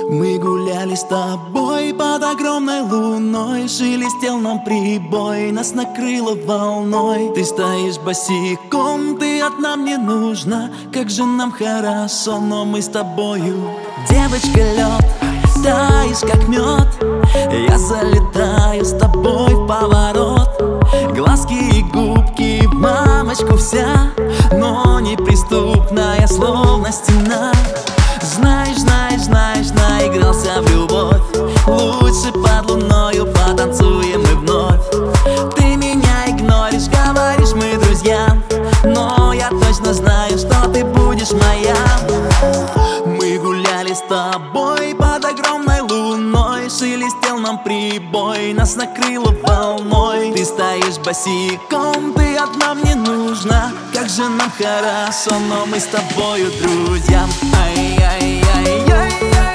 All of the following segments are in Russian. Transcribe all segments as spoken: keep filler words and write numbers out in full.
Мы гуляли с тобой под огромной луной, шелестел нам прибой, нас накрыло волной. Ты стоишь босиком, ты одна мне нужна. Как же нам хорошо, но мы с тобою. Девочка, лед, таешь как мед. Я залетаю с тобой в поворот. Глазки и губки в мамочку вся, но неприступная, словно стена. Знаешь, знаешь, знаешь, наигрался в любовь. Лучше под луною потанцуем мы вновь. Ты меня игноришь, говоришь, мы друзья, но я точно знаю, что ты будешь моя. Мы гуляли с тобой под огромной луной, шелестел нам прибой, нас накрыло волной. Ты стоишь босиком, ты одна мне нужна. Как же нам хорошо, но мы с тобою друзья. Ай-яй-яй-яй-яй-яй-яй.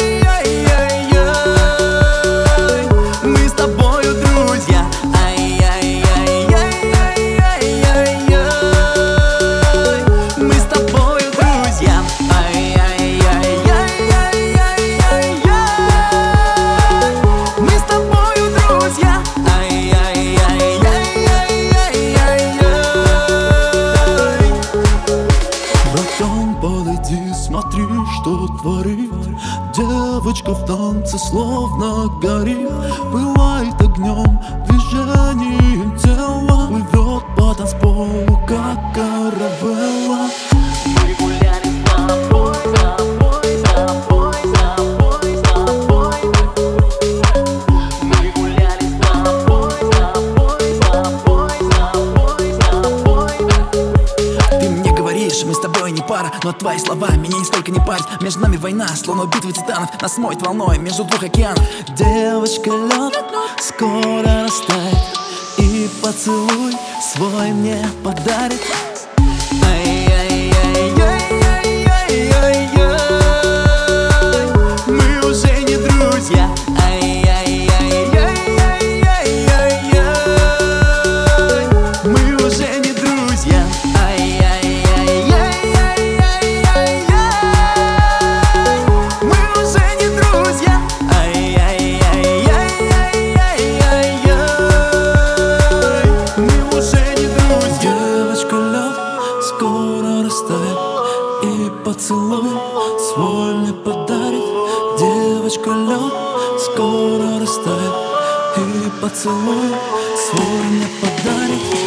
Мы с тобою друзья. Ай-яй-яй-яй-яй-яй-яй. Мы с тобою друзья. Ай-яй-яй-яй-яй-яй. Мы с тобою друзья. Ай-яй-яй-яй-яй-яй. Братан, подойди, смотри, что творит девочка в танце, словно горит. Пылает огнем, движением тела, плывет по танцполу, как каравелла. Мы гуляли с тобой, с тобой, с тобой, с тобой, с тобой. Мы гуляли с тобой, с тобой, с тобой, с тобой, с тобой. Ты мне говоришь, мы с тобой не пара, но твои слова меня нисколько не парят. Между нами война, словно битва титанов, нас смоет волной между двух океанов. Девочка, лед скоро растает, и поцелуй свой мне подарит. Ай-яй-яй-яй-яй-яй-яй. Мы уже не друзья. Ай-яй-яй-яй-яй-яй-яй. Мы уже не друзья. Мы уже не друзья. Ай-яй-яй-яй-яй-яй-яй. Мы уже не друзья. Девочка, лед скоро растает, и поцелуй свой мне подарит. Девочка, лед скоро растает, и поцелуй свой мне подарит.